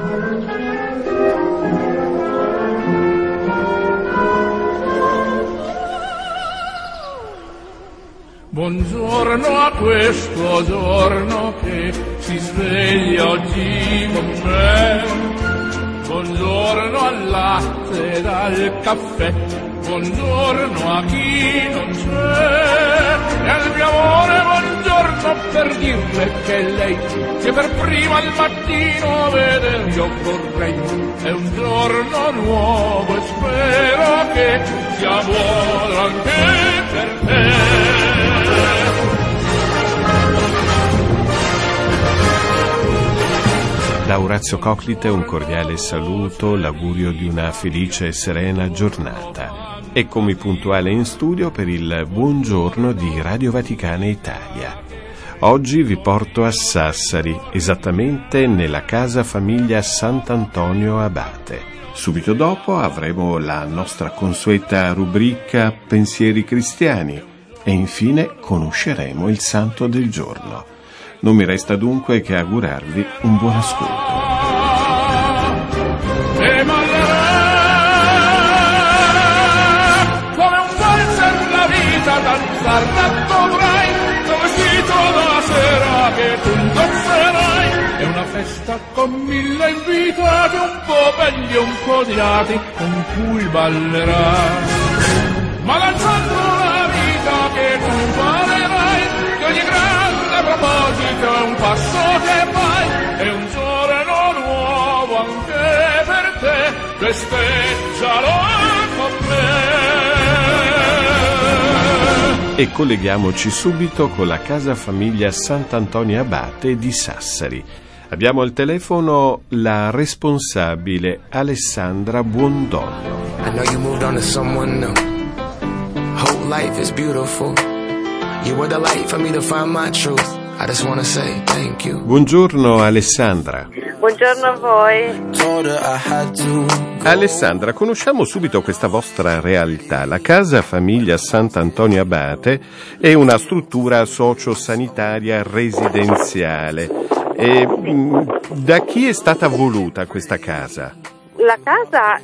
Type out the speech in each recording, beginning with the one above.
Buongiorno a questo giorno che si sveglia oggi con me. Buongiorno al latte e al caffè. Buongiorno a chi non c'è. E al mio amore buongiorno per dirle che lei che per prima al mattino vedere io vorrei. È un giorno nuovo e spero che sia buono anche per te. Da Orazio Coclite un cordiale saluto, l'augurio di una felice e serena giornata. Eccomi puntuale in studio per il buongiorno di Radio Vaticana Italia. Oggi vi porto a Sassari, esattamente nella casa famiglia Sant'Antonio Abate. Subito dopo avremo la nostra consueta rubrica Pensieri cristiani e infine conosceremo il santo del giorno. Non mi resta dunque che augurarvi un buon ascolto. E come un valzer la vita danzar dovrai, vestito da sera che tu indosserai. È una festa con 1000 invitati, un po' belli e un po' odiati, con cui ballerai. Ma danzando la vita che tu imparerai, che ogni grande proposito è un passo che fai, è un giorno nuovo anche per te, festeggialo con me. E colleghiamoci subito con la casa famiglia Sant'Antonio Abate di Sassari. Abbiamo al telefono la responsabile Alessandra Buondollo. I know you moved on to someone new. Whole life is beautiful. You were the light for me to find my truth. I just want to say thank you. Buongiorno Alessandra. Buongiorno a voi. Alessandra, conosciamo subito questa vostra realtà. La casa famiglia Sant'Antonio Abate è una struttura sociosanitaria residenziale. Da chi è stata voluta questa casa? La casa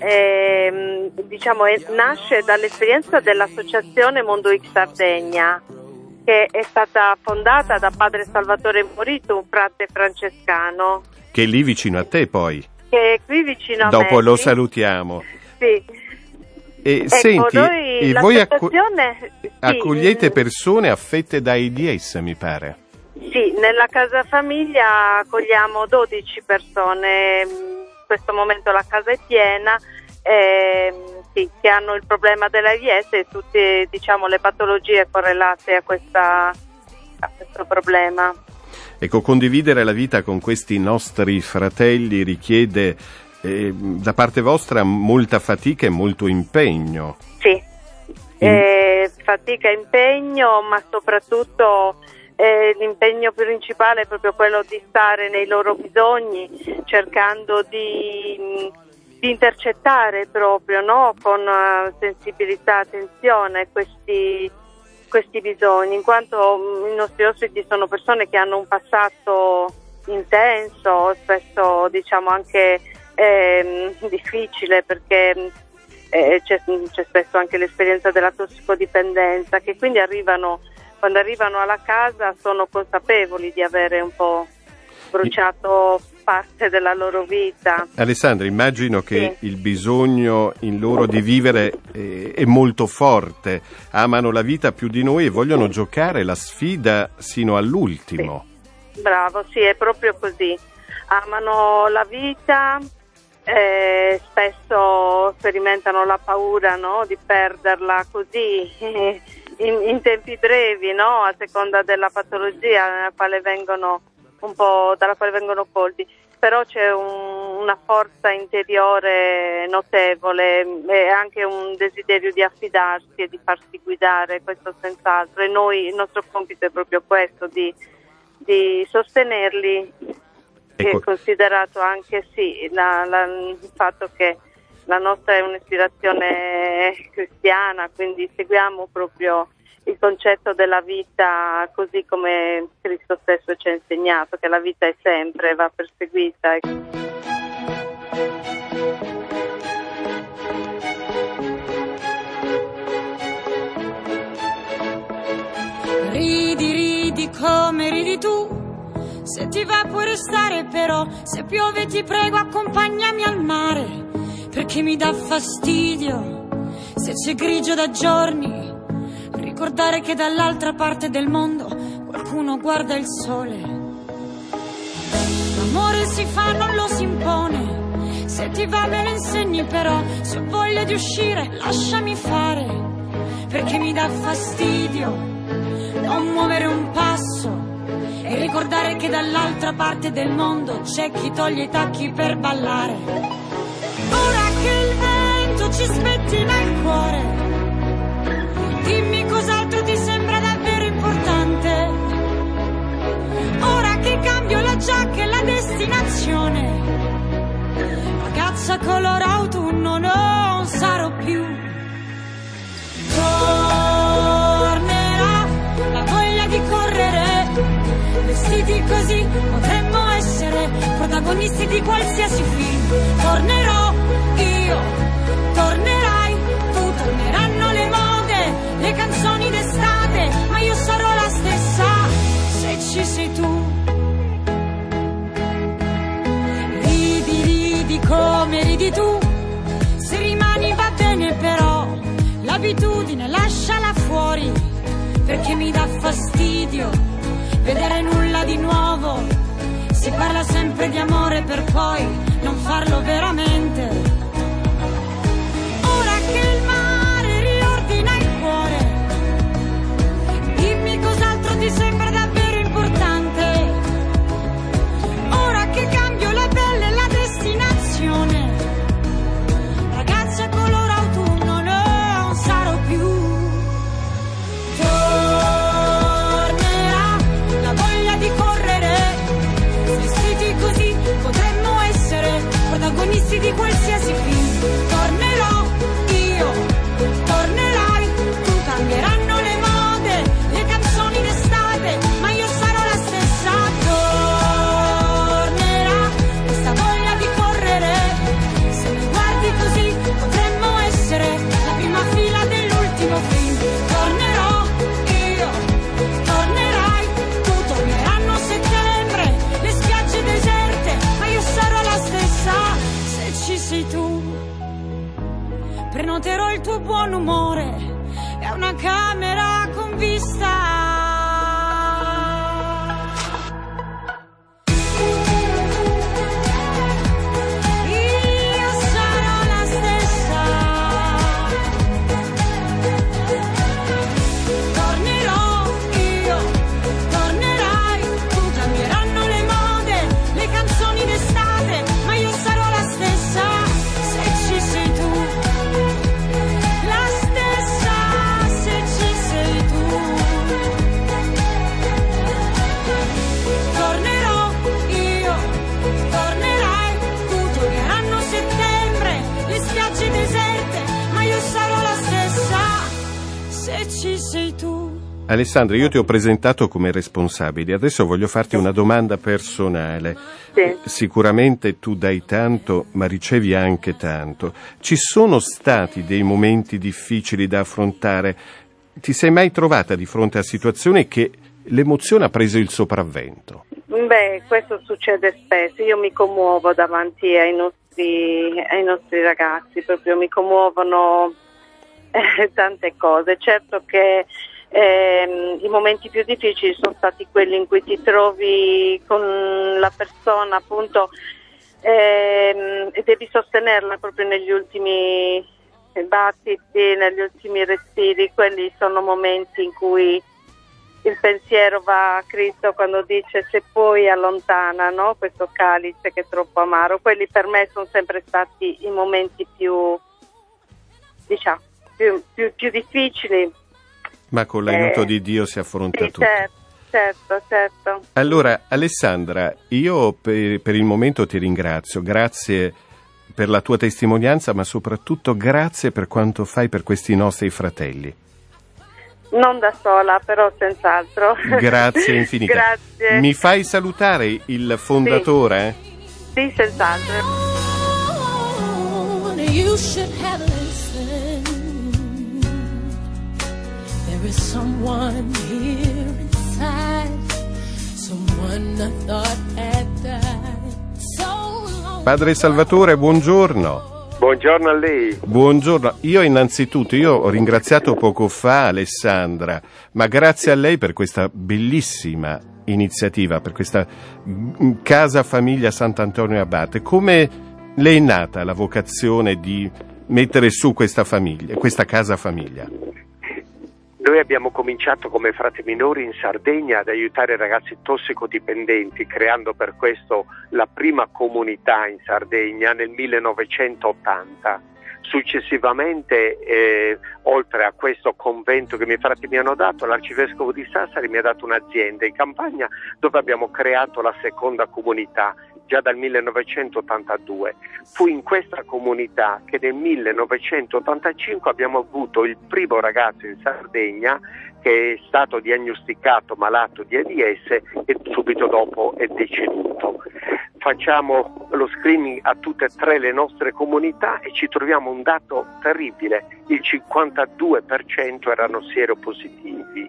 nasce dall'esperienza dell'associazione Mondo X Sardegna, che è stata fondata da padre Salvatore Morito, un frate francescano. Che è lì vicino a te poi. Che è qui vicino a me. Dopo lo salutiamo. Sì. E senti, voi accogliete sì, persone affette da AIDS, mi pare. Sì, nella casa famiglia accogliamo 12 persone. In questo momento la casa è piena. Sì, che hanno il problema dell'AIDS e tutte, le patologie correlate a questo problema. Ecco, condividere la vita con questi nostri fratelli richiede da parte vostra molta fatica e molto impegno. Sì, fatica e impegno, ma soprattutto l'impegno principale è proprio quello di stare nei loro bisogni, cercando di intercettare proprio, no, con sensibilità, attenzione questi bisogni, in quanto i nostri ospiti sono persone che hanno un passato intenso, spesso anche difficile, perché c'è spesso anche l'esperienza della tossicodipendenza, che quindi quando arrivano alla casa sono consapevoli di avere un po' bruciato parte della loro vita. Alessandra, immagino che sì, il bisogno in loro di vivere è molto forte, amano la vita più di noi e vogliono giocare la sfida sino all'ultimo. Sì. Bravo, sì, è proprio così. Amano la vita, spesso sperimentano la paura, no, di perderla così in tempi brevi, no, a seconda della patologia dalla quale vengono colti, però c'è una forza interiore notevole e anche un desiderio di affidarsi e di farsi guidare, questo senz'altro, e il nostro compito è proprio questo, di sostenerli. Ecco. È considerato anche il fatto che la nostra è un'ispirazione cristiana, quindi seguiamo proprio il concetto della vita così come Cristo stesso ci ha insegnato, che la vita è sempre, va perseguita. Se ti va puoi restare, però se piove ti prego accompagnami al mare, perché mi dà fastidio se c'è grigio da giorni ricordare che dall'altra parte del mondo qualcuno guarda il sole. L'amore si fa, non lo si impone, se ti va me lo insegni, però se ho voglia di uscire lasciami fare, perché mi dà fastidio non muovere un passo e ricordare che dall'altra parte del mondo c'è chi toglie i tacchi per ballare. Ora che il vento ci spettina il cuore, dimmi cos'altro ti sembra davvero importante. Ora che cambio la giacca e la destinazione, ragazza color autunno non sarò più. Tornerà la voglia di correre, vestiti così potremmo essere protagonisti di qualsiasi film. Tornerò io, tornerai tu, torneranno le mode, le canzoni d'estate, ma io sarò la stessa se ci sei tu. Ridi come ridi tu, se rimani va bene, però l'abitudine lasciala fuori, perché mi dà fastidio vedere nulla di nuovo. Si parla sempre di amore per poi non farlo veramente. Ora che il mare riordina il cuore, dimmi cos'altro ti sembra davvero importante. Ora che cambio la pelle e la destinazione, ragazza color autunno non sarò più. Tornerà la voglia di correre, vestiti così potremmo essere protagonisti di qualsiasi film. Tornerò io, tornerai tu, cambieranno le mode, le canzoni d'estate, ma io sarò la stessa. Tornerà questa voglia di correre, se mi guardi così potremmo essere la prima fila dell'ultimo film. Tornerò io, tornerai tu, torneranno settembre, le spiagge deserte, ma io sarò la stessa se ci sei tu. Prenoterò il tuo buon umore e una camera con vista. Io sarò la stessa. Tornerò io, tornerai tu, cambieranno le mode, le canzoni d'estate, ma io sarò la stessa se ci sei tu. La stessa se ci sei tu. Tornerò io, tornerai tu, torneranno settembre, le spiagge deserte, ma io sarò la stessa se ci sei tu. Alessandra, io ti ho presentato come responsabile, adesso voglio farti una domanda personale. Sì. Sicuramente tu dai tanto, ma ricevi anche tanto. Ci sono stati dei momenti difficili da affrontare? Ti sei mai trovata di fronte a situazioni che l'emozione ha preso il sopravvento? Beh, questo succede spesso. Io mi commuovo davanti ai nostri ragazzi, proprio mi commuovono tante cose. Certo che i momenti più difficili sono stati quelli in cui ti trovi con la persona, appunto, e devi sostenerla proprio negli ultimi battiti, negli ultimi respiri. Quelli sono momenti in cui il pensiero va a Cristo quando dice: se poi allontana, no, questo calice che è troppo amaro. Quelli per me sono sempre stati i momenti più, diciamo, più difficili. Ma con l'aiuto di Dio si affronta sì, tutto. Certo. Allora, Alessandra, io per il momento ti ringrazio. Grazie per la tua testimonianza, ma soprattutto grazie per quanto fai per questi nostri fratelli. Non da sola, però senz'altro. Grazie infinite. Grazie. Mi fai salutare il fondatore? Sì, senz'altro. You should have listened. There is someone here inside, someone Padre Salvatore, buongiorno. Buongiorno a lei. Buongiorno. Io ho ringraziato poco fa Alessandra, ma grazie a lei per questa bellissima iniziativa, per questa Casa Famiglia Sant'Antonio Abate. Come le è nata la vocazione di mettere su questa famiglia, questa Casa Famiglia? Noi abbiamo cominciato come frati minori in Sardegna ad aiutare ragazzi tossicodipendenti, creando per questo la prima comunità in Sardegna nel 1980. Successivamente, oltre a questo convento che i miei frati mi hanno dato, l'arcivescovo di Sassari mi ha dato un'azienda in Campania dove abbiamo creato la seconda comunità, già dal 1982. Fu in questa comunità che nel 1985 abbiamo avuto il primo ragazzo in Sardegna che è stato diagnosticato malato di AIDS e subito dopo è deceduto. Facciamo lo screening a tutte e tre le nostre comunità e ci troviamo un dato terribile: il 52% erano sieropositivi.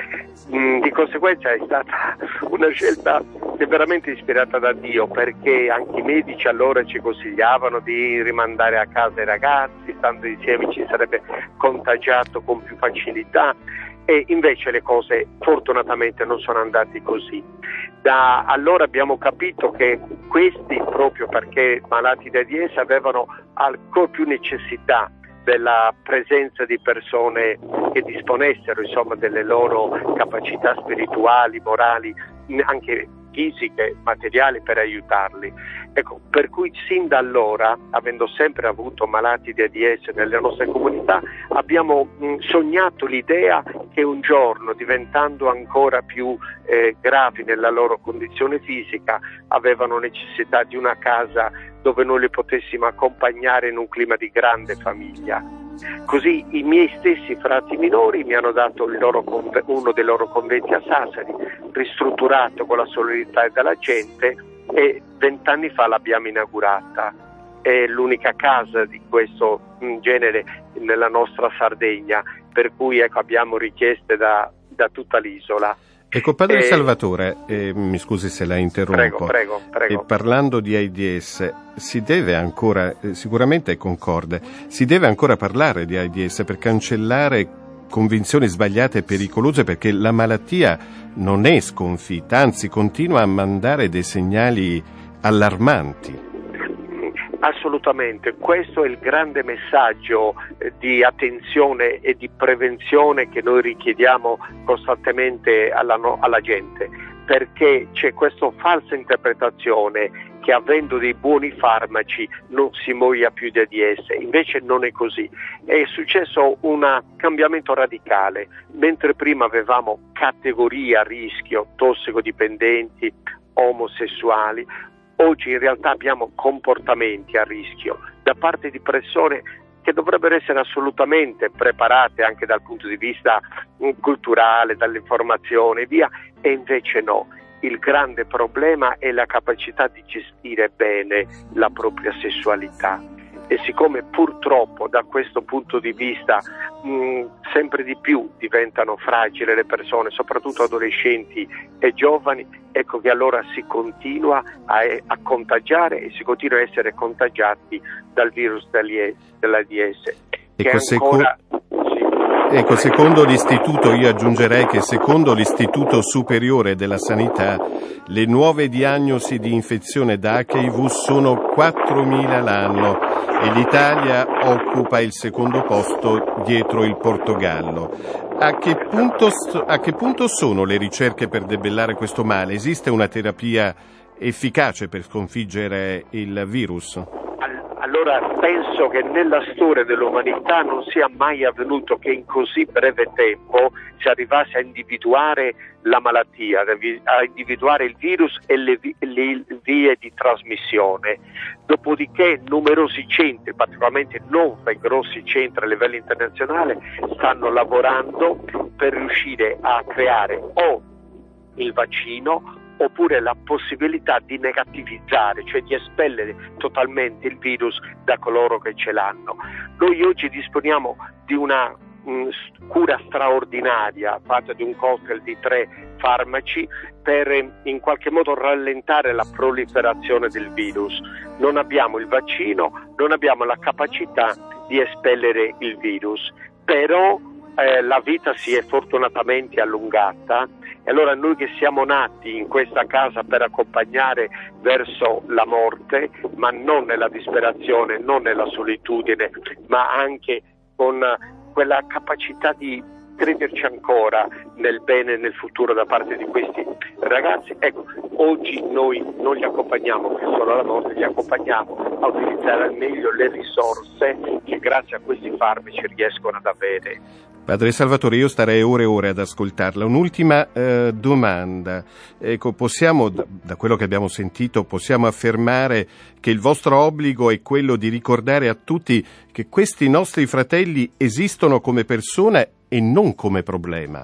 Di conseguenza è stata una scelta veramente ispirata da Dio, perché anche i medici allora ci consigliavano di rimandare a casa i ragazzi, stando insieme ci sarebbe contagiato con più facilità, e invece le cose fortunatamente non sono andate così. Da allora abbiamo capito che questi, proprio perché malati di AIDS, avevano ancora più necessità della presenza di persone che disponessero insomma delle loro capacità spirituali, morali, anche fisiche, materiali, per aiutarli. Ecco, per cui sin da allora, avendo sempre avuto malati di AIDS nelle nostre comunità, abbiamo sognato l'idea che un giorno, diventando ancora più gravi nella loro condizione fisica, avevano necessità di una casa dove noi li potessimo accompagnare in un clima di grande famiglia. Così i miei stessi frati minori mi hanno dato uno dei loro conventi a Sassari, ristrutturato con la solidarietà della gente, e 20 anni fa l'abbiamo inaugurata. È l'unica casa di questo genere nella nostra Sardegna, per cui ecco, abbiamo richieste da tutta l'isola. Ecco, Padre Salvatore, mi scusi se la interrompo. Prego. E parlando di AIDS, si deve ancora, sicuramente è concorde, si deve ancora parlare di AIDS per cancellare convinzioni sbagliate e pericolose, perché la malattia non è sconfitta, anzi continua a mandare dei segnali allarmanti. Assolutamente, questo è il grande messaggio di attenzione e di prevenzione che noi richiediamo costantemente alla gente, perché c'è questa falsa interpretazione che avendo dei buoni farmaci non si muoia più di AIDS. Invece non è così. È successo un cambiamento radicale. Mentre prima avevamo categorie a rischio, tossicodipendenti, omosessuali, oggi in realtà abbiamo comportamenti a rischio da parte di persone che dovrebbero essere assolutamente preparate anche dal punto di vista culturale, dall'informazione e via, e invece no. Il grande problema è la capacità di gestire bene la propria sessualità. E siccome purtroppo da questo punto di vista sempre di più diventano fragili le persone, soprattutto adolescenti e giovani, ecco che allora si continua a contagiare e si continua a essere contagiati dal virus dell'AIDS. Ecco, secondo l'istituto, io aggiungerei che secondo l'Istituto Superiore della Sanità, le nuove diagnosi di infezione da HIV sono 4.000 l'anno e l'Italia occupa il secondo posto dietro il Portogallo. A che punto sono le ricerche per debellare questo male? Esiste una terapia efficace per sconfiggere il virus? Allora penso che nella storia dell'umanità non sia mai avvenuto che in così breve tempo si arrivasse a individuare la malattia, a individuare il virus e le vie di trasmissione. Dopodiché numerosi centri, particolarmente 9 grossi centri a livello internazionale, stanno lavorando per riuscire a creare o il vaccino oppure la possibilità di negativizzare, cioè di espellere totalmente il virus da coloro che ce l'hanno. Noi oggi disponiamo di una cura straordinaria fatta di un cocktail di 3 farmaci per in qualche modo rallentare la proliferazione del virus. Non abbiamo il vaccino, non abbiamo la capacità di espellere il virus, però la vita si è fortunatamente allungata, e allora noi che siamo nati in questa casa per accompagnare verso la morte, ma non nella disperazione, non nella solitudine, ma anche con quella capacità di crederci ancora nel bene e nel futuro da parte di questi ragazzi. Ecco, oggi noi non li accompagniamo più solo alla morte, li accompagniamo a utilizzare al meglio le risorse che grazie a questi farmaci riescono ad avere. Padre Salvatore, io starei ore e ore ad ascoltarla. Un'ultima domanda. Ecco, possiamo, da quello che abbiamo sentito, possiamo affermare che il vostro obbligo è quello di ricordare a tutti che questi nostri fratelli esistono come persone e non come problema.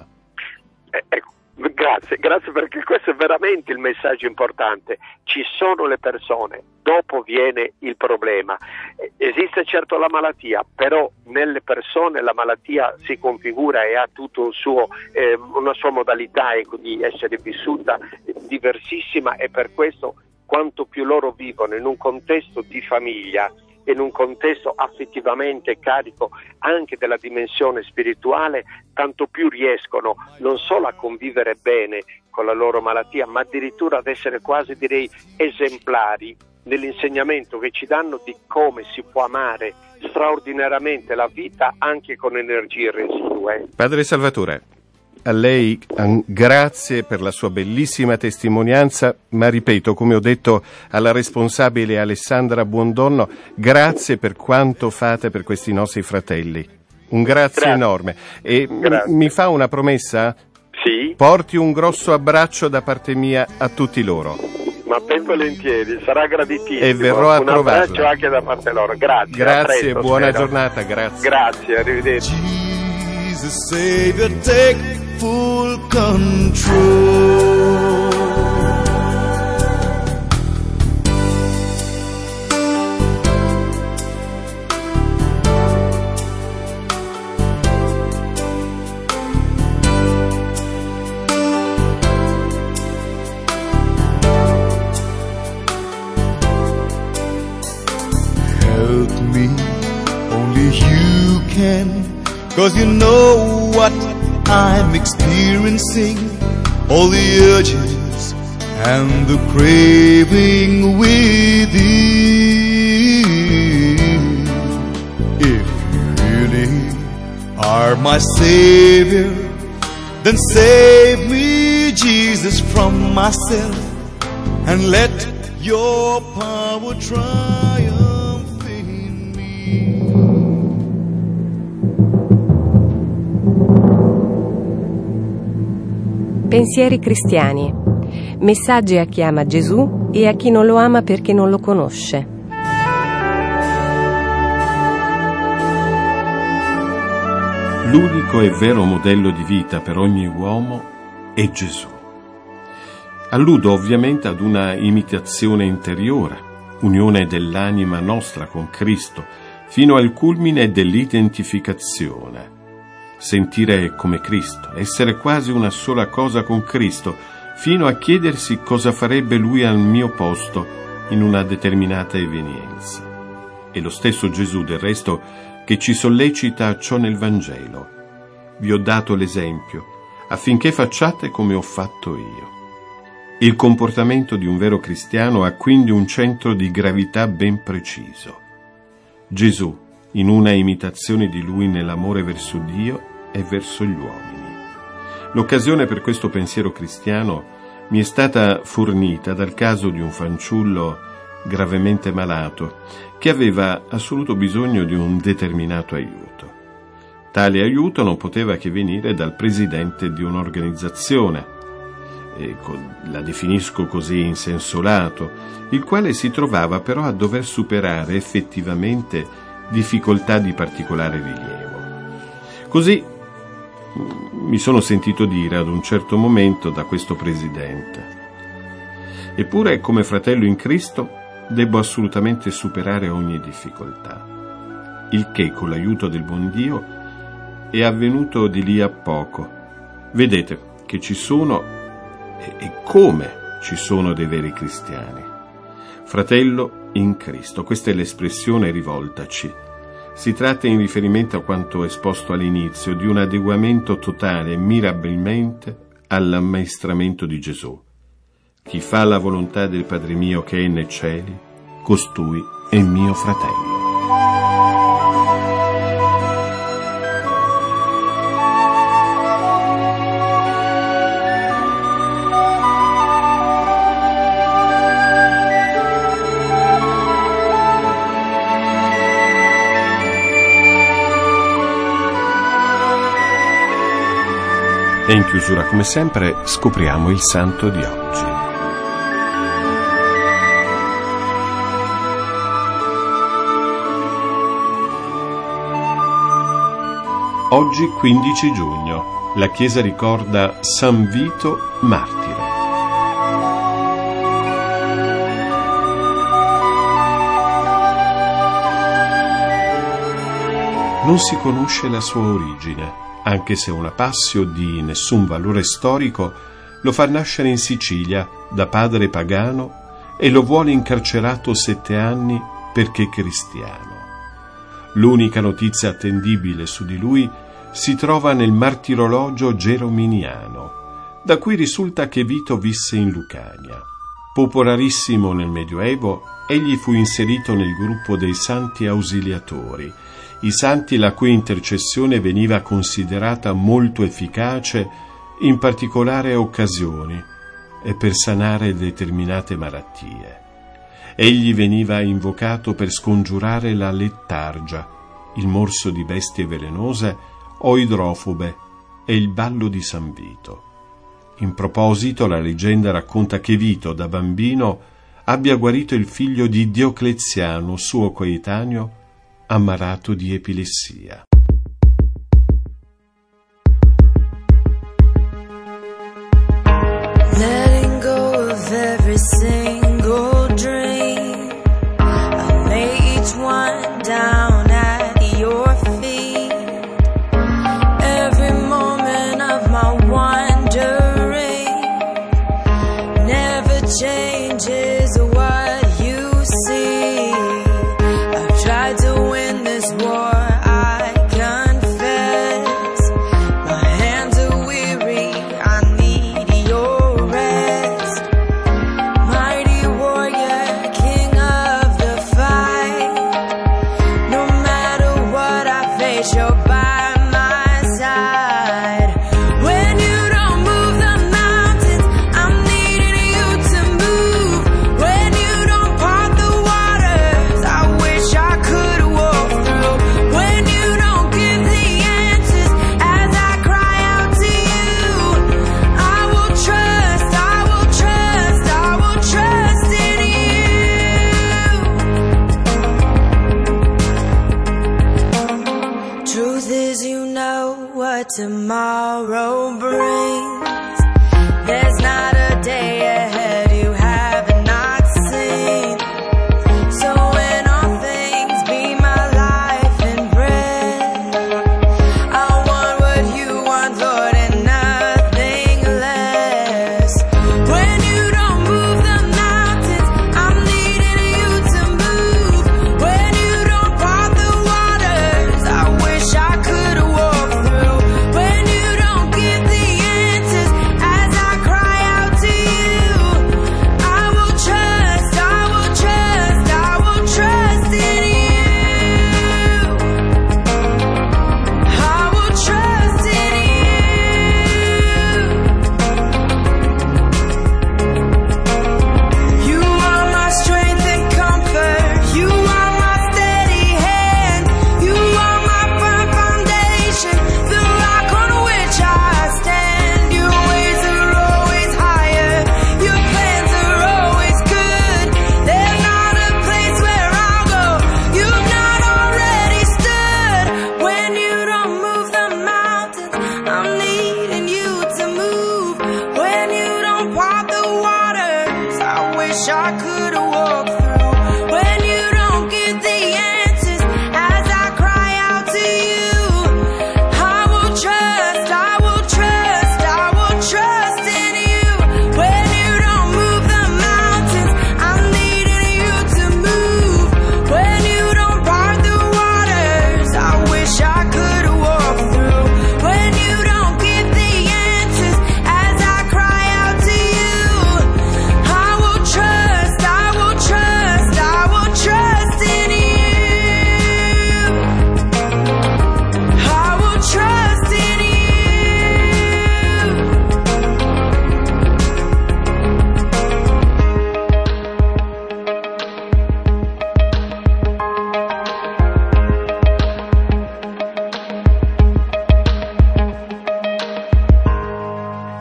Ecco, grazie perché questo è veramente il messaggio importante. Ci sono le persone, dopo viene il problema. Esiste certo la malattia, però nelle persone la malattia si configura e ha tutto un suo, una sua modalità di essere vissuta diversissima, e per questo quanto più loro vivono in un contesto di famiglia, in un contesto affettivamente carico anche della dimensione spirituale, tanto più riescono non solo a convivere bene con la loro malattia, ma addirittura ad essere quasi, direi, esemplari nell'insegnamento che ci danno di come si può amare straordinariamente la vita anche con energie residue. Padre Salvatore, a lei grazie per la sua bellissima testimonianza, ma ripeto, come ho detto alla responsabile Alessandra Buondonno, grazie per quanto fate per questi nostri fratelli. Un grazie enorme. E mi fa una promessa? Sì. Porti un grosso abbraccio da parte mia a tutti loro. Ma ben volentieri, sarà graditissimo. E verrò a trovarla. Un abbraccio anche da parte loro. Grazie. Grazie, presto, buona spero. giornata, grazie. Grazie, arrivederci. Jesus, Savior, take full control. Help me, only you can. 'Cause you know what I'm experiencing, all the urges and the craving within. If you really are my Savior, then save me, Jesus, from myself, and let your power triumph in me. Pensieri cristiani. Messaggi a chi ama Gesù e a chi non lo ama perché non lo conosce. L'unico e vero modello di vita per ogni uomo è Gesù. Alludo ovviamente ad una imitazione interiore, unione dell'anima nostra con Cristo, fino al culmine dell'identificazione. Sentire come Cristo, essere quasi una sola cosa con Cristo, fino a chiedersi cosa farebbe Lui al mio posto in una determinata evenienza. È lo stesso Gesù, del resto, che ci sollecita a ciò nel Vangelo. Vi ho dato l'esempio, affinché facciate come ho fatto io. Il comportamento di un vero cristiano ha quindi un centro di gravità ben preciso. Gesù, in una imitazione di Lui nell'amore verso Dio e verso gli uomini. L'occasione per questo pensiero cristiano mi è stata fornita dal caso di un fanciullo gravemente malato che aveva assoluto bisogno di un determinato aiuto. Tale aiuto non poteva che venire dal presidente di un'organizzazione, la definisco così in senso lato, il quale si trovava però a dover superare effettivamente difficoltà di particolare rilievo. Così mi sono sentito dire ad un certo momento da questo presidente: eppure come fratello in Cristo debbo assolutamente superare ogni difficoltà, il che con l'aiuto del buon Dio è avvenuto di lì a poco. Vedete che ci sono e come ci sono dei veri cristiani. Fratello in Cristo, questa è l'espressione rivoltaci. Si tratta, in riferimento a quanto esposto all'inizio, di un adeguamento totale e mirabilmente all'ammaestramento di Gesù. Chi fa la volontà del Padre mio che è nei cieli, costui è mio fratello. E in chiusura, come sempre, scopriamo il santo di oggi. Oggi 15 giugno, la Chiesa ricorda San Vito martire. Non si conosce la sua origine, anche se una passio di nessun valore storico lo fa nascere in Sicilia da padre pagano e lo vuole incarcerato 7 anni perché cristiano. L'unica notizia attendibile su di lui si trova nel martirologio gerominiano, da cui risulta che Vito visse in Lucania. Popolarissimo nel Medioevo, egli fu inserito nel gruppo dei santi ausiliatori, i santi la cui intercessione veniva considerata molto efficace in particolari occasioni e per sanare determinate malattie. Egli veniva invocato per scongiurare la lettargia, il morso di bestie velenose o idrofobe e il ballo di San Vito. In proposito, la leggenda racconta che Vito, da bambino, abbia guarito il figlio di Diocleziano, suo coetaneo, ammalato di epilessia. Letting go of every single dream, I lay each one down at your feet. Every moment of my wandering never changes what you see. I've tried to win this war, I confess. My hands are weary, I need your rest. Mighty warrior, king of the fight. No matter what I face, you're by my side. When you don't move the mountains, I'm needing you to move. When you don't part the waters, I wish I could walk through. When you don't give the answers as I cry out to you, I will trust, I will trust, I will trust in you. Truth is, you know what tomorrow brings. There's not a day ahead you have not seen. So in all things be my life and breath. I want what you want, Lord, and nothing less. When you don't move the mountains, I'm needing you to move. When you don't part the waters, I wish I could walk through. When you don't give the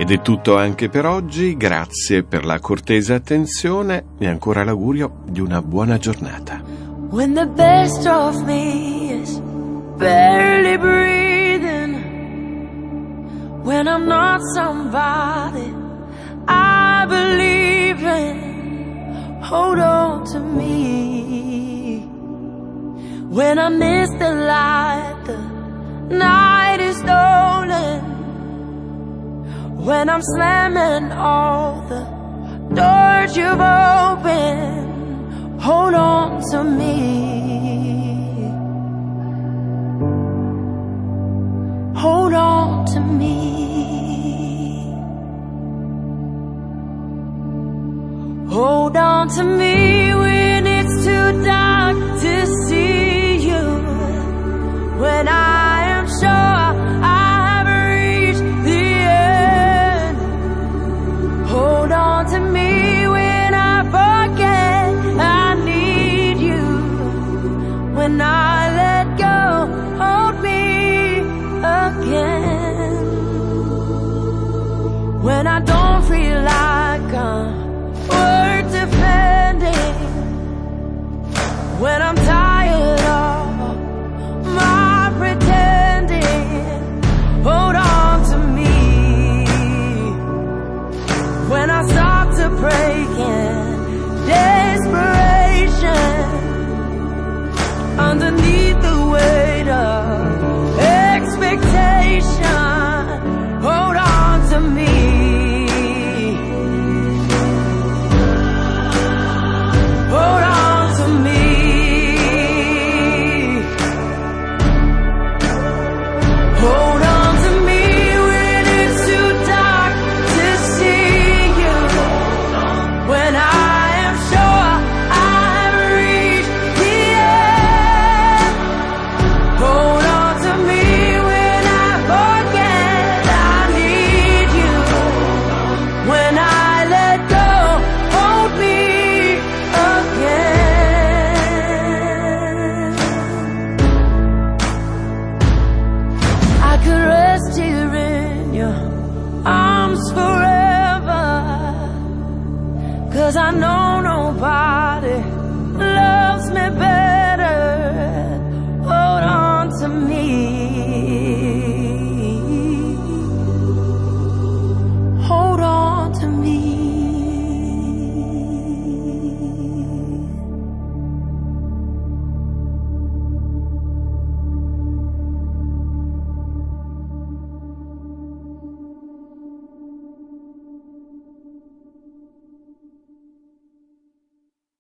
Ed è tutto anche per oggi, grazie per la cortese attenzione e ancora l'augurio di una buona giornata. When the best of me is barely breathing, when I'm not somebody I believe in, hold on to me. When I miss the light, the night is stolen. When I'm slamming all the doors you've opened, hold on to me. Hold on to me. Hold on to me when it's too dark to see you. When I am sure I've reached the end. Hold on to me when I forget I need you. When I let go, hold me again. When I don't feel like I'm worth defending, when I'm tired